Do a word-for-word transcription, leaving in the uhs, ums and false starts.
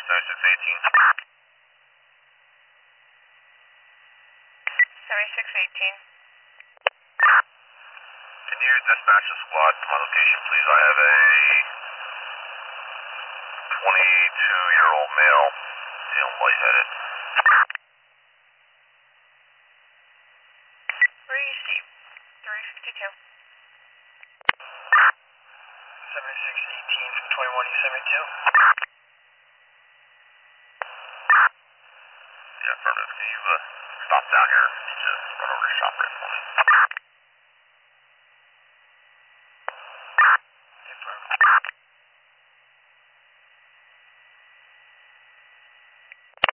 seventy-six eighteen. seventy-six eighteen. Can you dispatch the squad to my location, please? I have a twenty-two-year-old male feeling lightheaded. Where do you see? three fifty-two. seventy-six eighteen from twenty-one East seventy-two. Yeah, affirmative. Can you uh, stop down here? I need to run over to shop right for me.